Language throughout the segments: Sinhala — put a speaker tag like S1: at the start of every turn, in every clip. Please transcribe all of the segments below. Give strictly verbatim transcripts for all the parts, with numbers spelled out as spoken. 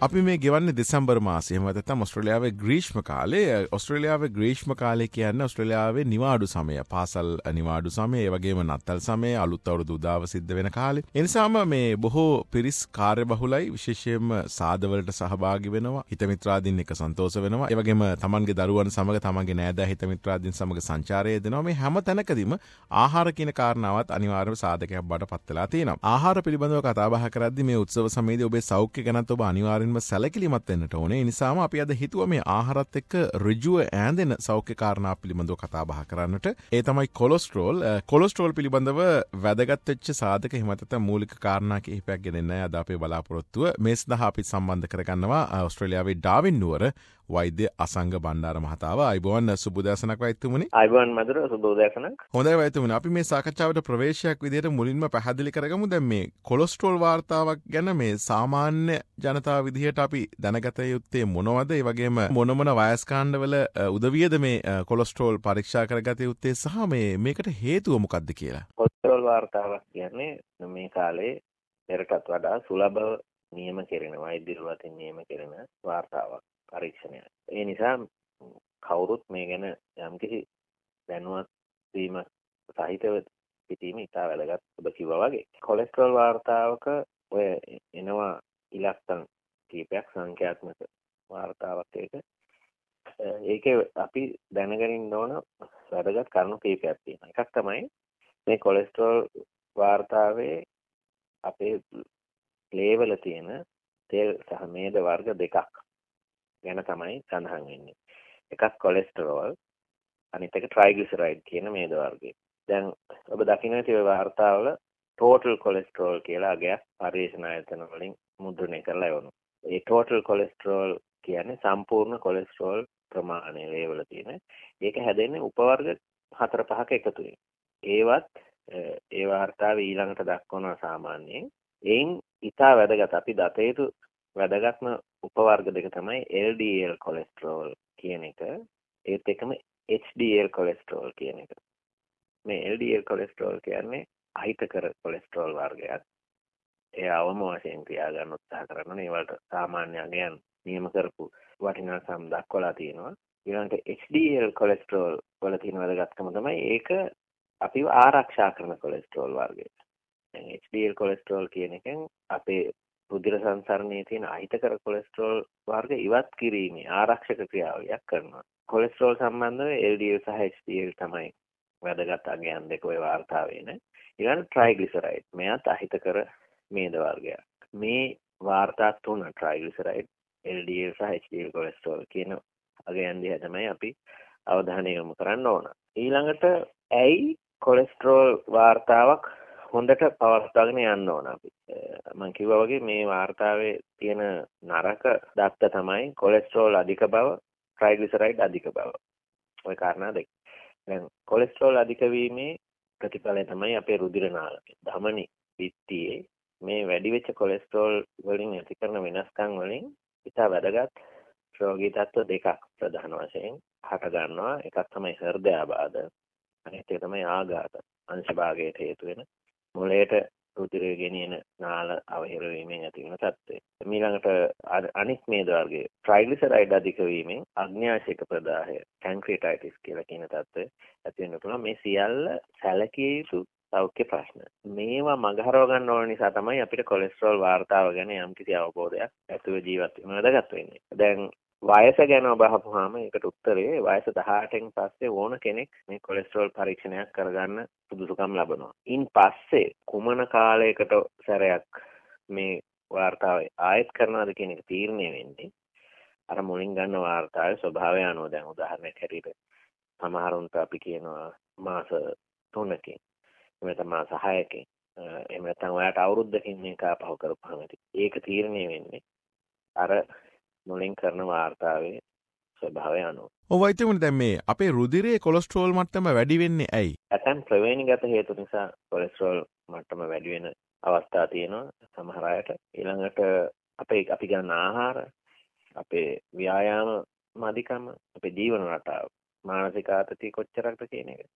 S1: අපි මේ ගෙවන්නේ දෙසැම්බර් මාසයේ. එහෙම නැත්නම් ඕස්ට්‍රේලියාවේ ග්‍රීෂ්ම කාලේ. ඕස්ට්‍රේලියාවේ ග්‍රීෂ්ම කාලේ කියන්නේ ඕස්ට්‍රේලියාවේ නිවාඩු සමය. පාසල් නිවාඩු සමය, ඒ වගේම නත්තල් සමය, අලුත් අවුරුදු උදාව සිද්ධ වෙන කාලේ. ඒ නිසාම මේ බොහෝ පිරිස් කාර්යබහුලයි, විශේෂයෙන්ම සාදවලට සහභාගී වෙනවා. හිතමිත්‍රාදීන් එක්ක සන්තෝෂ වෙනවා. ඒ වගේම තමන්ගේ දරුවන් සමග, තමන්ගේ නෑදෑ හිතමිත්‍රාදීන් සමග සංචාරය දෙනවා. මේ හැම තැනකදීම ආහාර කියන කාරණාවත් අනිවාර්යව සාධකයක් බවට පත් වෙලා තියෙනවා. ආහාර පිළිබඳව කතා බහ කරද්දී මේ උත්සව සමයේදී ඔබේ සෞඛ්‍ය ගැනත් ඔබ අනිවාර්යෙන්ම සැලකිලිමත් වෙන්නට ඕනේ. ඒ නිසාම අපි අද හිතුවා මේ ආහාරත් එක්ක ඍජුව ඈඳෙන සෞඛ්‍ය කාරණා පිළිබඳව කතා බහ කරන්නට. ඒ තමයි කොලෙස්ටරෝල්. කොලෙස්ටරෝල් පිළිබඳව වැදගත් වෙච්ච සාධක හිමතට මූලික කාරණා කිහිපයක් ගෙනෙන්නයි අද අපේ බලාපොරොත්තුව. මේ සඳහා අපි සම්බන්ධ කරගන්නවා ඕස්ට්‍රේලියාවේ ඩාවින් නුවර වෛද්‍ය අසංග බණ්ඩාර මහතාව. අයිබෝන් සුබෝදෑසනක් වෛද්‍යතුමනි.
S2: අයිබෝන් මధుර සුබෝදෑසනක්.
S1: හොඳයි වෛද්‍යතුමනි, අපි මේ සාකච්ඡාවට ප්‍රවේශයක් විදිහට මුලින්ම පැහැදිලි කරගමු. දැන් මේ කොලෙස්ටරෝල් වාර්තාවක් ගැන මේ සාමාන්‍ය ජනතාව විදිහට අපි දැනගත යුත්තේ මොනවද? ඒ වගේම මොන මොන වයස් කාණ්ඩවල උදවියද මේ කොලෙස්ටරෝල් පරීක්ෂා කරගත යුත්තේ සහ මේ මේකට හේතුව මොකක්ද කියලා?
S2: කොලෙස්ටරෝල් වාර්තාවක් කියන්නේ මේ කාලේ පෙරටත් වඩා සුලභව නියම කෙරෙන වෛද්‍යවරු අතින් නියම කෙරෙන වාර්තාවක්, පරීක්ෂණයක්. ඒ නිසා කවුරුත් මේ ගැන යම්කිසි දැනුවත් වීමක් සහිතව සිටීම ඉතා වැදගත්. ඔබ කිව්වා වගේ කොලෙස්ටරෝල් වාර්තාවක ඔය එනවා ඉලක්කම් කීපයක්, සංඛ්‍යාත්මක වාර්තාවක්. ඒක ඒකේ අපි දැනගෙන ඉන්න ඕන වැදගත් කරුණු කීපයක් තියෙනවා. එකක් තමයි මේ කොලෙස්ටරෝල් වාර්තාවේ අපේ ලේවල තියෙන තෙල් සහ මේද වර්ග දෙකක් ගැන තමයි සඳහන් වෙන්නේ. එකක් කොලෙස්ටරෝල්, අනිත් එක ට්‍රයිග්ලිසරයිඩ් කියන මේද වර්ගය. දැන් ඔබ දකින්න ඇති ඔය වාර්තාවල ටෝටල් කොලෙස්ටරෝල් කියලා අගයක් පරීක්ෂණ ආයතන වලින් මුද්‍රණය කරලා එවනවා. ඒ ටෝටල් කොලෙස්ටරෝල් කියන්නේ සම්පූර්ණ කොලෙස්ටරෝල් ප්‍රමාණය ලේවල තියෙන. ඒක හැදෙන්නේ උපවර්ග හතර පහක එකතුවෙන්. ඒවත් ඒ වාර්තාවේ ඊළඟට දක්වනවා සාමාන්‍යයෙන්. එයින් ඉතා වැදගත් අපි දත යුතු වැදගත්ම උපවර්ග දෙක තමයි එල් ඩී එල් කොලෙස්ටරෝල් කියන එක, ඒත් එකම එච් ඩී එල් කොලෙස්ටරෝල් කියන එක. මේ එල් ඩී එල් කොලෙස්ටරෝල් කියන්නේ අහිතකර කොලෙස්ටරෝල් වර්ගයක්. ඒ අවම වශයෙන් ක්‍රියා ගන්න උත්සාහ කරනවා. ඒවලට සාමාන්‍ය අගයන් නියම කරපු වටිනාකම් දක්වලා තියෙනවා. ඊළඟට එච් ඩී එල් කොලෙස්ටරෝල් වල තියෙන වැදගත්කම තමයි ඒක අපිව ආරක්ෂා කරන කොලෙස්ටරෝල් වර්ගය. දැන් එච් ඩී එල් කොලෙස්ටරෝල් කියන එකෙන් අපේ රුධිර සංසරණයේ තියෙන අහිතකර කොලෙස්ටරෝල් වර්ග ඉවත් කිරීමේ ආරක්ෂක ක්‍රියාවලියක් කරනවා. කොලෙස්ටරෝල් සම්බන්ධව එල් ඩී එල් සහ එච් ඩී එල් තමයි වැදගත් අගයන් දෙක ඔය වාර්තාවේ නේ. ඊළඟ ට්‍රයිග්ලිසරයිඩ්, මෙයත් අහිතකර මේද වර්ගයක්. මේ වාර්තා තුන ට්‍රයිග්ලිසරයිඩ්, එල් ඩී එල් සහ එච් ඩී එල් කොලෙස්ටරෝල් කියන අගයන් දිහා තමයි අපි අවධානය යොමු කරන්න ඕන. ඊළඟට ඇයි කොලෙස්ටරෝල් වාර්තාවක් හොඳට පවත්වාගෙන යන්න ඕන අපි. මම කිව්වා වගේ මේ වාර්තාවේ තියෙන නරක දත්ත තමයි කොලෙස්ටරෝල් අධික බව, ට්‍රයිග්ලිසරයිඩ් අධික බව. ওই කාරණා දෙක. දැන් කොලෙස්ටරෝල් අධික වීමේ ප්‍රතිඵලය තමයි අපේ රුධිර නාళය, ධමනි පිටියේ මේ වැඩි වෙච්ච කොලෙස්ටරෝල් වලින් ඇති කරන වෙනස්කම් වලින් ඉතා වැදගත් රෝගී තත්ත්ව දෙකක් ප්‍රධාන වශයෙන් හට ගන්නවා. එකක් තමයි හෘදයාබාධ, අනිත් එක තමයි ආඝාත. අංශ භාගයට හේතු වෙන මොළයට රුධිරය ගෙනියන නාල අවහිර වීමෙන් ඇති වෙන තත්ත්වය. ඊළඟට අනිත් මේද වර්ගයේ ට්‍රයිග්ලිසරයිඩ් අධික වීමෙන් අග්න්‍යාශයක ප්‍රදාහය, පැන්ක්‍රියටයිටිස් කියලා කියන තත්ත්වය ඇති වෙන්න පුළුවන්. මේ සියල්ල සැලකිය යුතු සෞඛ්‍ය ප්‍රශ්න. මේවා මගහරව ගන්න ඕන නිසා තමයි අපිට කොලෙස්ටරෝල් වාර්තාව ගැන යම්කිසි අවබෝධයක් ඇතිව ජීවත් වෙන්න වැදගත් වෙන්නේ. දැන් වයස ගැන ඔබ අහපුවාම ඒකට උත්තරේ වයස දහඅටෙන් පස්සේ ඕන කෙනෙක් මේ කොලෙස්ටරෝල් පරීක්ෂණයක් කරගන්න සුදුසුකම් ලබනවා. ඉන් පස්සේ කුමන කාලයකට සැරයක් මේ වාර්තාව ආයත් කරනවද කියන එක තීරණය වෙන්නේ අර මුලින් ගන්න වාර්තාවේ ස්වභාවය අනුව. දැන් උදාහරණයක් හැටියට සමහරුන්ට අපි කියනවා මාස තුනකින්, එහෙම නැත්නම් මාස හයකින්, එහෙම නැත්නම් ඔයාට අවුරුද්දකින් මේක ආපහු කරපුවාම ඒක තීරණය වෙන්නේ අර මුලින් කරන වාර්තාවේ ස්වභාවය අනුව.
S1: ඔව් වෛද්‍යවරුනි, දැන් මේ අපේ රුධිරයේ කොලෙස්ටරෝල් මට්ටම වැඩි වෙන්නේ ඇයි?
S2: ඇතැම් ප්‍රවේණිගත හේතු නිසා කොලෙස්ටරෝල් මට්ටම වැඩි වෙන අවස්ථා තියෙනවා සමහර අයට. ඊළඟට අපේ අපි ගන්න ආහාර, අපේ ව්‍යායාම මදිකම, අපේ ජීවන රටාව, මානසික ආතතිය කොච්චරක්ද කියන එක.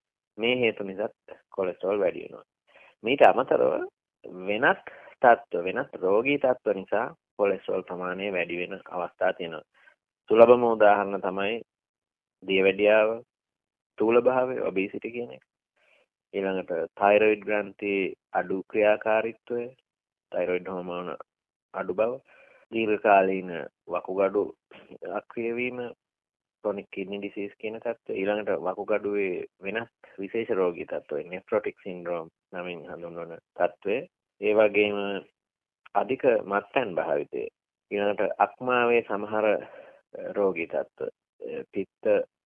S2: මේ හේතු නිසා කොලෙස්ටරෝල් වැඩි වෙනවා. මීට අමතරව වෙනත් තත්ත්ව, වෙනත් රෝගී තත්ත්ව නිසා කොලෙස්ටරෝල් ප්‍රමාණය වැඩි වෙන අවස්ථා තියෙනවා. සුලභම උදාහරණ තමයි දියවැඩියාව, ස්ථූලභාවය, ඔබීසිටි කියන එක. ඊළඟට තයිරොයිඩ් ග්‍රන්ථි අඩු ක්‍රියාකාරීත්වය, තයිරොයිඩ් හෝමෝන අඩු බව, දීර්ඝකාලීන වකුගඩු අක්‍රිය වීම, ක්‍රොනික් කිඩ්නි ඩිසීස් කියන තත්ත්වය, ඊළඟට වකුගඩුවේ වෙනස් විශේෂ රෝගී තත්ත්වය, නෙෆ්‍රොටික් සින්ඩ්‍රෝම් නමින් හඳුන්වන තත්ත්වය, ඒ වගේම අධික මත්පැන් භාවිතය, ඊළඟට අක්මාවේ සමහර රෝගී තත්ත්ව, පිත්ත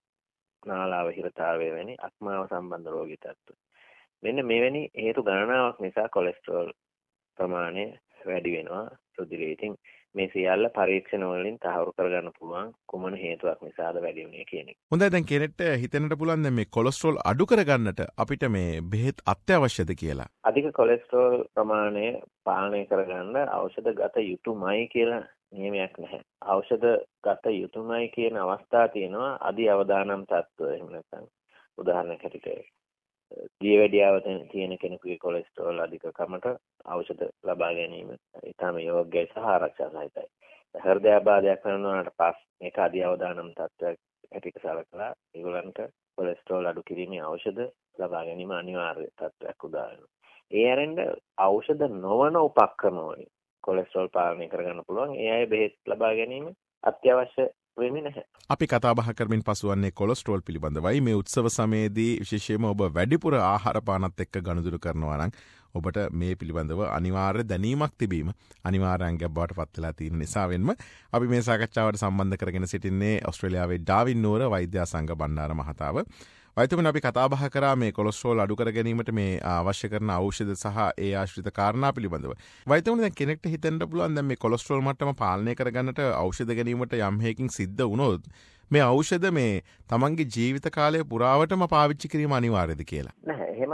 S2: නාලාව හිරතාවය වැනි අක්මාව සම්බන්ධ රෝගී තත්ත්ව. මෙන්න මෙවැනි හේතු ගණනාවක් නිසා කොලෙස්ටරෝල් ප්‍රමාණය වැඩි වෙනවා රුධිරයේ. ඉතින් මේ සියල්ල පරීක්ෂණ වලින් තහවුරු කරගන්න පුළුවන් කුමන හේතුවක් නිසාද වැඩි වුනේ කියන එක.
S1: හොඳයි, දැන් කෙනෙක්ට හිතෙන්නට පුළුවන් දැන් මේ කොලෙස්ටරෝල් අඩු කරගන්නට අපිට මේ බෙහෙත් අත්‍යවශ්‍යද කියලා.
S2: අධික කොලෙස්ටරෝල් ප්‍රමාණය පාලනය කරගන්න ඖෂධ ගත යුතුමයි කියලා නියමයක් නැහැ. ඖෂධ ගත යුතුමයි කියන අවස්ථා තියෙනවා අධි අවදානම් තත්ත්ව. එහෙම නැත්නම් උදාහරණයක් හැටියට දියවැඩියාව තියෙන කෙනෙකුගේ කොලෙස්ටරෝල් අධිකකමට ඖෂධ ලබා ගැනීම ඊටම යෝග්‍යයි සහ ආරක්ෂා සහිතයි. හෘදයාබාධයක් වෙනවාට පස්සේ මේක අධි අවදානම් තත්ත්වයක් හැටියට සලකලා ඒගොල්ලන්ට කොලෙස්ටරෝල් අඩු කිරීමේ ඖෂධ ලබා ගැනීම අනිවාර්ය තත්ත්වයක් උදාහරණ. ඒ ඇරෙන්න ඖෂධ නොවන උපක්‍රම වලින් කොලෙස්ටරෝල් පාලනය කරගන්න පුළුවන්. ඒ අය බෙහෙත් ලබා ගැනීම අත්‍යවශ්‍ය වෙන්නේ නැහැ.
S1: අපි කතා බහ කරමින් පසුවන්නේ කොලෙස්ටරෝල් පිළිබඳවයි. මේ උත්සව සමයේදී විශේෂයෙන්ම ඔබ වැඩිපුර ආහාර පානත් එක්ක ගනුදෙනු කරනවා නම් ඔබට මේ පිළිබඳව අනිවාර්ය දැනීමක් තිබීම අනිවාර්ය අංගයක් බවට පත් වෙලා තියෙන නිසා වෙන්ම අපි මේ සාකච්ඡාවට සම්බන්ධ කරගෙන සිටින්නේ ඕස්ට්‍රේලියාවේ ඩාවින් නුවර වෛද්‍ය සංඝ බණ්ඩාර මහතාව. වෛද්‍යතුමනි, අපි කතා බහ කරා මේ කොලෙස්ටරෝල් අඩු කර ගැනීමට මේ අවශ්‍ය කරන ඖෂධ සහ ඒ ආශ්‍රිත කාරණා පිළිබඳව. වෛද්‍යතුමනි, දැන් කෙනෙක්ට හිතෙන්න පුළුවන් දැන් මේ කොලෙස්ටරෝල් මට්ටම පාලනය කරගන්නට ඖෂධ ගැනීමට යම් හේකින් සිද්ධ වුණොත් මේ ඖෂධ මේ තමන්ගේ ජීවිත කාලය පුරාවටම පාවිච්චි කිරීම අනිවාර්යද කියලා.
S2: නැහැ. එහෙම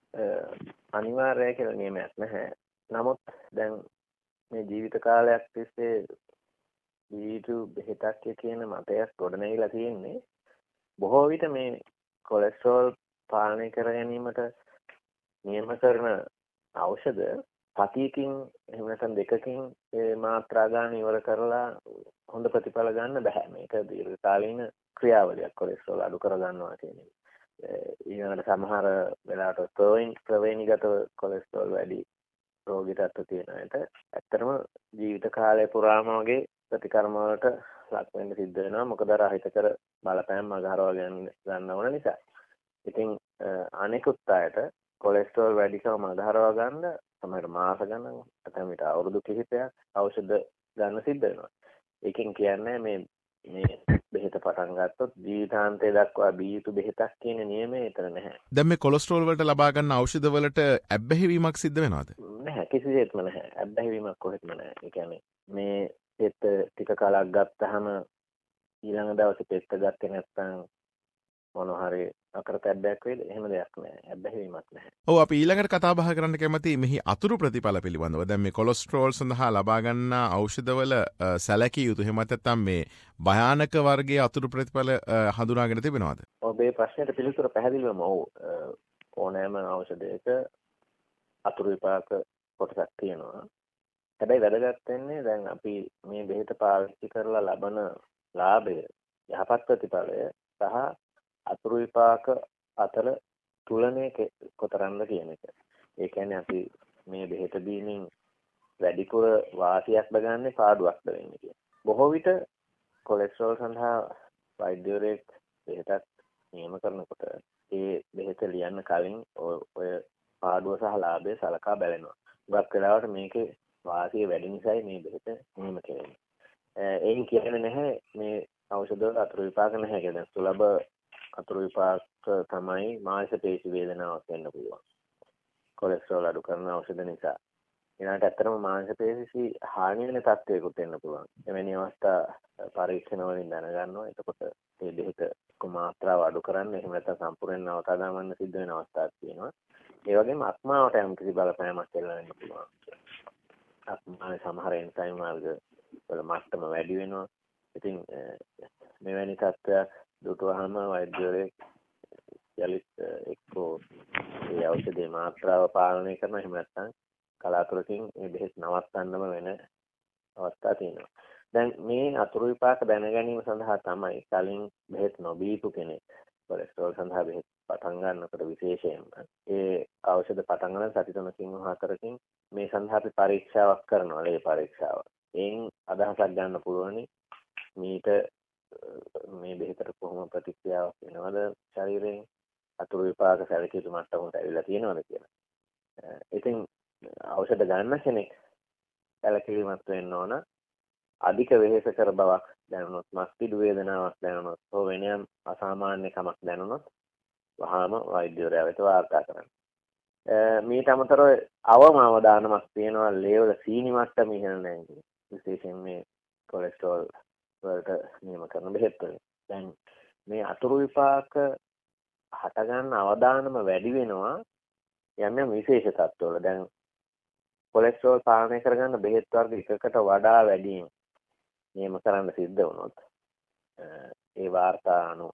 S2: අනිවාර්යයි කියලා නියමයක් නැහැ. නමුත් දැන් මේ ජීවිත කාලයක් තිස්සේ ජීවිතු බෙහෙතක් කියන මතයක් ගොඩනැගිලා තියෙන්නේ බොහෝ විට මේ කොලෙස්ටරෝල් පාලනය කර ගැනීමට නියම කරන ඖෂධ පතියකින් එහෙම නැත්නම් දෙකකින් ඒ මාත්‍රා ගන්න ඉවර කරලා හොඳ ප්‍රතිඵල ගන්න බෑ. මේක දීර්ඝකාලීන ක්‍රියාවලියක් කොලෙස්ටරෝල් අඩු කර ගන්නවා කියන එක. ඊළඟට සමහර වෙලාවට ප්‍රවේණ ප්‍රවේණිගත කොලෙස්ටරෝල් වැඩි රෝගී තත්ත්ව තියෙන අයට ඇත්තටම ජීවිත කාලය පුරාම වගේ ප්‍රතිකර්ම වලට ලක් වෙන්න සිද්ධ වෙනවා. මොකද අර අහිතකර බලපෑම් මගහරවා ගන්න ගන්න ඕන නිසා. ඉතින් අනෙකුත් අයට කොලෙස්ටරෝල් වැඩිකම මගහරවා ගන්න සමහර මාස ගණන් නැත්නම් ඊට අවුරුදු කිහිපයක් ඖෂධ ගන්න සිද්ධ වෙනවා. ඒකෙන් කියන්නේ මේ මේ බෙහෙත පටන් ගත්තොත් ජීවිතාන්තය දක්වා බිය යුතු බෙහෙතක් කියන නියමය එතන නැහැ.
S1: දැන් මේ කොලෙස්ටරෝල් වලට ලබා ගන්න ඖෂධ වලට ඇබ්බැහි වීමක් සිද්ධ වෙනවද?
S2: නැහැ, කිසිසේත්ම නැහැ. ඇබ්බැහි වීමක් කොහෙත්ම නැහැ. ඒ කියන්නේ මේ පෙත්ත ටික කාලයක් ගත්තාම ඊළඟ දවසේ පෙත්ත ගත්තේ නැත්නම් මොන හරි අකරතැබ්බයක් වේද? එහෙම දෙයක් නැහැ. ඇබ්බැහි වීමක් නැහැ.
S1: ඔව්, අපි ඊළඟට කතා බහ කරන්න කැමති මෙහි අතුරු ප්‍රතිඵල පිළිබඳව. දැන් මේ කොලෙස්ටරෝල් සඳහා ලබා ගන්නා ඖෂධවල සැලකිය යුතු එහෙම නැත්නම් මේ භයානක වර්ගයේ අතුරු ප්‍රතිඵල හඳුනාගෙන තිබෙනවද?
S2: ඔබේ ප්‍රශ්නෙට පිළිතුර පැහැදිලිවම ඔව්. ඕනෑම ඖෂධයක අතුරු විපාක කොටසක් තියෙනවා. හැබැයි වැදගත් වෙන්නේ දැන් අපි මේ බෙහෙත පාවිච්චි කරලා ලබන ලාභය, යහපත් ප්‍රතිඵලය සහ අතුරු විපාක අතර තුලනය කොතරම්ද කියන එක. ඒ කියන්නේ අපි මේ බෙහෙත දීමින් වැඩිපුර වාසියක්ද ගන්නෙ පාඩුවක්ද වෙන්නේ කියන. බොහෝ විට කොලෙස්ටරෝල් සඳහා වෛද්‍යවරයෙක් බෙහෙතක් නියම කරනකොට ඒ බෙහෙත ලියන්න කලින් ඔය පාඩුව සහ ලාභය සලකා බලනවා. ගොඩක් වෙලාවට මේකේ වාසිය වැඩි නිසායි මේ බෙහෙත නියම කරන්නේ. ඒන් කියන්නේ නැහැ මේ ඖෂධ වල අතුරු විපාක නැහැ කියලා. සුලභ අතුරු විපාක තමයි මාංශ පේශි වේදනාවක් වෙන්න පුළුවන්. කොලෙස්ටරෝල් අඩු කරන ඖෂධ නිසා. ඊළඟට ඇත්තටම මාංශ පේශි හානි වෙන තත්ත්වයකට එන්න පුළුවන්. එවැනි අවස්ථා පරීක්ෂණ වලින් දැනගන්නවා. එතකොට මේ බෙහෙත මාත්‍රාව අඩු කරන්න එහෙම නැත්නම් සම්පූර්ණයෙන් නවතා දාන්න සිද්ධ වෙන අවස්ථාවක් තියෙනවා. ඒ වගේම අක්මාවට යම් කිසි බලපෑමක් එල්ල වෙන්න පුළුවන්. අක්මාවේ සමහර එන්සයිම් වර්ග වල මට්ටම වැඩි වෙනවා. ඉතින් මෙවැනි තත්ත්වයක් දුටුවාම වෛද්‍යවරයෙක් යලිත් එක්කෝ ඒ ඖෂධයේ මාත්‍රාව පාලනය කරන එහෙම නැත්නම් කලාතුරකින් මේ බෙහෙත් නවත්තන්නම වෙන අවස්ථා තියෙනවා. දැන් මේ අතුරු විපාක දැන ගැනීම සඳහා තමයි කලින් බෙහෙත් නොබීපු කෙනෙක් කොලෙස්ටරෝල් සඳහා බෙහෙත් පටන් ගන්නකොට විශේෂයෙන්ම ඒ ඖෂධ පටන් ගන්න සති තුනකින් හතරකින් මේ සඳහා අපි පරීක්ෂාවක් කරනවා, ලේ පරීක්ෂාවක්. එයින් අදහසක් ගන්න පුළුවනි මීට මේ බෙහෙතට කොහොම ප්‍රතික්‍රියාවක් වෙනවද ශරීරයෙන්, අතුරු විපාක සැලකිය යුතු මට්ටමකට ඇවිල්ලා තියෙනවද කියලා. ඉතින් ඖෂධ ගන්න කෙනෙක් සැලකිලිමත් වෙන්න ඕන. අධික වෙහෙසකර බවක් දැනුනොත්, මස්පිඩු වේදනාවක් දැනුනොත්, හෝ වෙන යම් අසාමාන්‍ය කමක් දැනුනොත් වහාම වෛද්‍යවරයා වෙත වාර්තා කරන්න. මීට අමතරව අවම අවදානමක් තියෙනවා ලේවල සීනි මට්ටම ඉහළ නැහැ. විශේෂයෙන් මේ කොලෙස්ටරෝල් වලට නියම කරන බෙහෙත් වලින්. දැන් මේ අතුරු විපාක හට ගන්න අවදානම වැඩි වෙනවා යම් යම් විශේෂ තත්ත්වවල. දැන් කොලෙස්ටරෝල් පාලනය කරගන්න බෙහෙත් වර්ග එකකට වඩා වැඩියෙන් නියම කරන්න සිද්ධ වුණොත් ඒ වාර්තා අනුව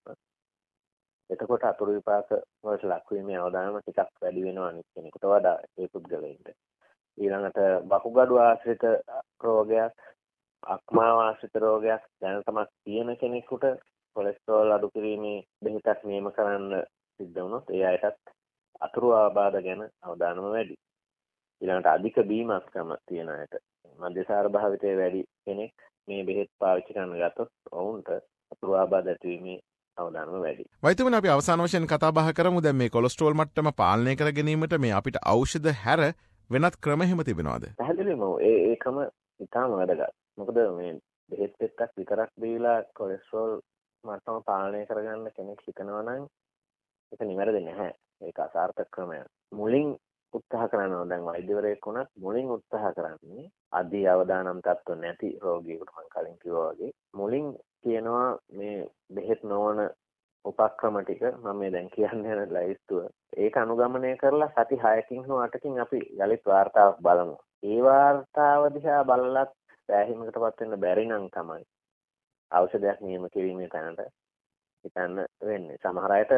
S2: එතකොට අතුරු විපාක වලට ලක්වීමේ අවදානම ටිකක් වැඩි වෙනවා අනිත් කෙනෙකුට වඩා ඒ පුද්ගලයින්ට. ඊළඟට වකුගඩු ආශ්‍රිත රෝගයක්, අක්මාව ආශ්‍රිත රෝගයක් දැනටමත් තියෙන කෙනෙකුට කොලෙස්ටරෝල් අඩු කිරීමේ බෙහෙතක් නියම කරන්න සිද්ධ වුණොත් ඒ අයටත් අතුරු ආබාධ ගැන අවධානම වැඩි. ඊළඟට අධික බීමක්කම තියෙන අයට, මධ්‍යසාර භාවිතය වැඩි කෙනෙක් මේ බෙහෙත් පාවිච්චි කරන්න ගත්තොත් ඔවුන්ට අතුරු ආබාධ ඇතිවීමේ අවධානම වැඩි.
S1: වෛද්‍යවරුනි, අපි අවසාන වශයෙන් කතා බහ කරමු දැන් මේ කොලෙස්ටරෝල් මට්ටම පාලනය කර ගැනීමට මේ අපිට ඖෂධ හැර වෙනත් ක්‍රම එහෙම තිබෙනවද?
S2: පැහැදිලිවම ඒ ඒකම ඉතාම වැදගත්. මොකද මේ බෙහෙත් පෙත්තක් විතරක් දීලා කොලෙස්ටරෝල් මට්ටම පාලනය කරගන්න කෙනෙක් හිතනවා නම් ඒක නිවැරදි නැහැ. ඒක අසාර්ථක ක්‍රමයක්. මුලින් උත්සාහ කරනවා දැන් වෛද්‍යවරයෙක් වුණත් මුලින් උත්සාහ කරන්නේ අධි අවදානම් තත්ත්ව නැති රෝගියෙකුට මම කලින් කිව්වා වගේ මුලින් කියනවා මේ බෙහෙත් නොවන උපක්‍රම ටික මම මේ දැන් කියන්න යන ලයිස්තුව ඒක අනුගමනය කරලා සති හයකින් හෝ අටකින් අපි යලිත් වාර්තාවක් බලමු. ඒ වාර්තාව දිහා බලලත් සෑහීමකටපත් වෙන්න බැරි නම් තමයි ඖෂධයක් නියම කිරීමේ තැනට හිතන්න වෙන්නේ. සමහර අයට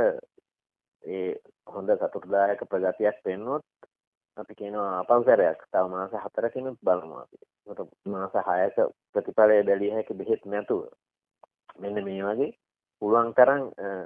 S2: ඒ හොඳ සතුටුදායක ප්‍රගතියක් වෙන්නොත් අපි කියනවා අපංසරයක් තව මාස හතරකින් බලමු අපි. ඒකට මාස හයක ප්‍රතිඵලය බැලිය හැකි බෙහෙත් නැතුව මෙන්න මේ වගේ පුළුවන් තරම්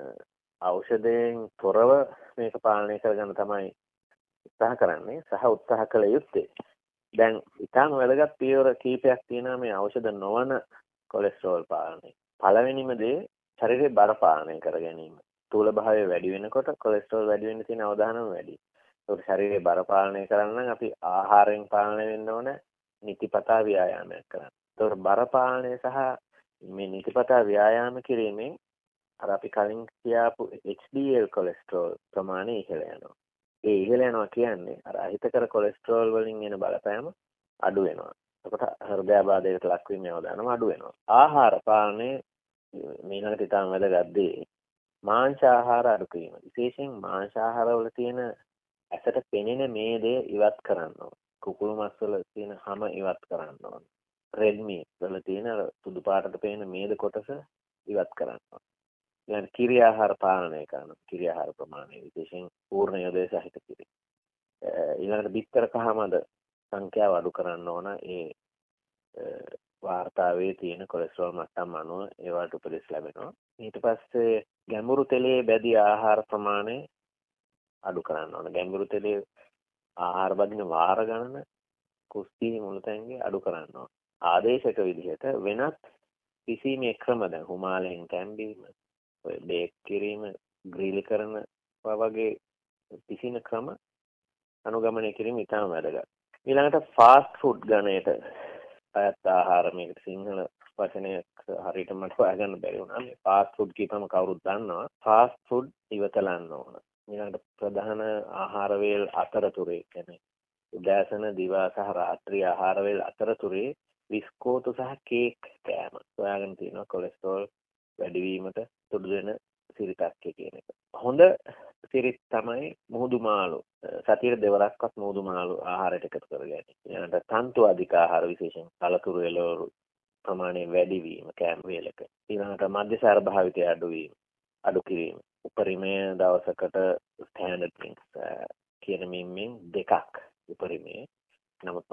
S2: ඖෂධයෙන් තොරව මේක පාලනය කරගන්න තමයි උත්සාහ කරන්නේ සහ උත්සාහ කළ යුත්තේ. දැන් ඉතාම වැදගත් පියවර කීපයක් තියෙනවා මේ ඖෂධ නොවන කොලෙස්ටරෝල් පාලනය. පළවෙනිම දේ ශරීරයේ බර පාලනය කර ගැනීම. තූල භාවය වැඩි වෙනකොට කොලෙස්ටරෝල් වැඩි වෙන්න තියෙන අවධානම වැඩි. ඒක ශරීරයේ බර පාලනය කරන්න නම් අපි ආහාරයෙන් පාලනය වෙන්න ඕන, නිතිපතා ව්‍යායාමයක් කරන්න. ඒතකොට බර පාලනය සහ මේ නිතිපතා ව්‍යායාම කිරීමෙන් අර අපි කලින් කියාපු එච් ඩී එල් කොලෙස්ටරෝල් ප්‍රමාණය ඉහළ යනවා. ඒ ඉහළ යනවා කියන්නේ අර අහිතකර කොලෙස්ටරෝල් වලින් එන බලපෑම අඩු වෙනවා. එතකොට හෘදයාබාධයට ලක්වීමේ අවධානම අඩු වෙනවා. ආහාර පාලනය මේකට ඉතාම වැදගත් දේ. මාංශ ආහාර අඩු කිරීම. විශේෂයෙන් මාංශ ආහාරවල තියෙන ඇසට පෙනෙන මේ දේ ඉවත් කරන්න ඕන. කුකුළු මස් වල තියෙන හැම ඉවත් කරන්න ඕන. රෙඩ් මීට් වල තියෙන සුදු පාටට පේන මේද කොටස ඉවත් කරන්න ඕන. ඊළඟ කිරි ආහාර පාලනය කරනවා. කිරි ආහාර ප්‍රමාණය විශේෂයෙන් පූර්ණ යෝදය සහිත කිරි. ඊළඟට බිත්තර කහමද සංඛ්‍යාව අඩු කරන්න ඕන. ඒ වාර්තාවේ තියෙන කොලෙස්ටරෝල් මට්ටම් අනුව ඒවට උපදෙස් ලැබෙනවා. ඊට පස්සේ ගැඹුරු තෙලයේ බැදී ආහාර ප්‍රමාණය අඩු කරන්න ඕන. ගැඹුරු තෙලයේ ආහාර බදින වාර ගණන කුස්ති මුලතැන්ගේ අඩු කරන්න ඕන. ආදේශක විදිහට වෙනත් පිසීමේ ක්‍රම දැන් හුමාලෙන් තැම්බීම, ඔය බේක් කිරීම, ග්‍රීල් කරන වගේ පිසින ක්‍රම අනුගමනය කිරීම ඉතාම වැදගත්. ඊළඟට ෆාස්ට් ෆුඩ් ගණයට අයත් ආහාර මේකට සිංහල වචනයක් හරියට මට හොයාගන්න බැරි වුණා. මේ ෆාස්ට් ෆුඩ් කියපම කවුරුත් දන්නවා. ෆාස්ට් ෆුඩ් ඉවතලන්න ඕන. ඊළඟට ප්‍රධාන ආහාර වේල් අතරතුරේ කියන්නේ උදෑසන දිවා සහ රාත්‍රී ආහාර වේල් අතරතුරේ බිස්කෝතු සහ කේක් කෑම හොයාගෙන තියෙනවා කොලෙස්ටරෝල් වැඩිවීමට සුදු වෙන සිරිතක් කියන එක. හොඳ සිරිත් තමයි මුහුදු මාළු. සතියේ දෙවරක්වත් මුහුදු මාළු ආහාරයට එකතු කරගන්න. ඊළඟට තන්තු අධික ආහාර විශේෂයෙන් කලතුරු එළවලු ප්‍රමාණය වැඩි වීම කෑම වේලක. ඊළඟට මධ්‍යසාර භාවිතය අඩු වීම, අඩු කිරීම. උපරිමය දවසකට ස්ටෑන්ඩඩ් ඩ්‍රින්ක්ස් කියන මින්මින් දෙකක් උපරිමය. නමුත්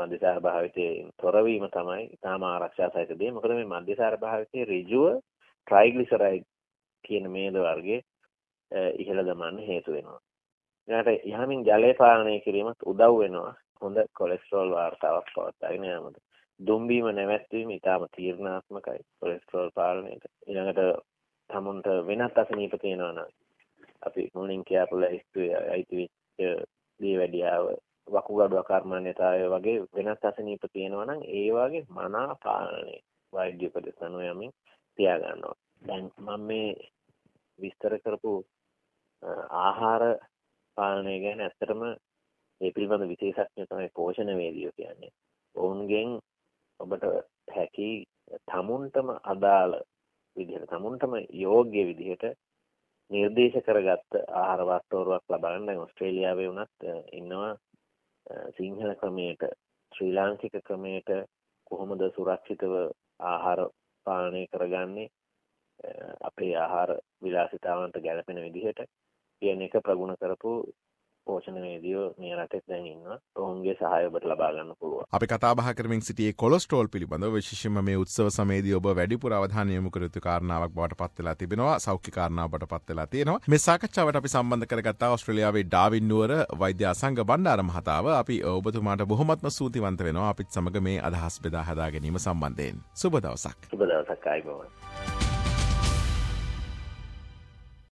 S2: මධ්‍යසාර භාවිතයෙන් තොරවීම තමයි තාම ආරක්ෂා සහිත දේ. මොකද මේ මධ්‍යසාර භාවිතයේ ඍජුව ට්‍රයිග්ලිසරයිඩ් කියන මේද වර්ගයේ ඉහළ දමන්න හේතු වෙනවා. ඊට යහමින් ජලය පාලනය කිරීමත් උදව් වෙනවා හොඳ කොලෙස්ටරෝල් වාර්තාවක් පවත්වාගෙන යාමට. දුම්බීම නැවැත්වීම ඉතාම තීරණාත්මකයි කොලෙස්ටරෝල් පාලනයට. ඊළඟට තමුන්ට වෙනත් අසනීප තියෙනවා නම් අපි මුලින් කියපු ලයිස්තුවේ අයිති වෙච්ච දියවැඩියාව, වකුගඩු අකර්මණ්‍යතාවය වගේ වෙනත් අසනීප තියෙනවා නම් ඒ වගේ මනා පාලනය වෛද්‍ය උපදෙස් අනුව යමින් තියා ගන්නවා. දැන් මම මේ විස්තර කරපු ආහාර පාලනය ගැන ඇත්තටම ඒ පිළිබඳ විශේෂඥ තමයි පෝෂණ වේදිකයෝ කියන්නේ. ඔවුන්ගෙන් ඔබට හැකි තමුන්ටම අදාළ විදිහට තමුන්ටම යෝග්‍ය විදිහට නිර්දේශ කරගත්ත ආහාර වස්තුවක් ලබා ගන්න. දැන් ඕස්ට්‍රේලියාවේ වුණත් ඉන්නවා සිංහල ක්‍රමයට, ශ්‍රී ලාංකික ක්‍රමයට කොහොමද සුරක්ෂිතව ආහාර පාලනය කරගන්නේ අපේ ආහාර විලාසිතාවන්ට ගැලපෙන විදිහට කියන එක ප්‍රගුණ කරපු පෝෂණ වේදිකයෝ මේ රටේ දැන් ඉන්නවා. ඔවුන්ගේ සහාය ඔබට ලබා ගන්න පුළුවන්.
S1: අපි කතා බහ කරමින් සිටියේ කොලෙස්ටරෝල් පිළිබඳව. විශේෂයෙන්ම මේ උත්සව සමයේදී ඔබ වැඩිපුර අවධානය යොමු කර යුතු කාරණාවක් බවට පත් වෙලා තිබෙනවා. සෞඛ්‍ය කාරණාවක් බවට පත් වෙලා තියෙනවා. මේ සාකච්ඡාවට අපි සම්බන්ධ කරගත්තා ඕස්ට්‍රේලියාවේ ඩාවින් නුවර වෛද්‍ය අසංග බණ්ඩාර මහතාව. අපි ඔබතුමාට බොහොමත්ම ස්තුතිවන්ත වෙනවා අපිත් සමග මේ අදහස් බෙදා හදා ගැනීම සම්බන්ධයෙන්. සුබ දවසක්.
S2: සුබ දවසක් ආයිබෝවන්.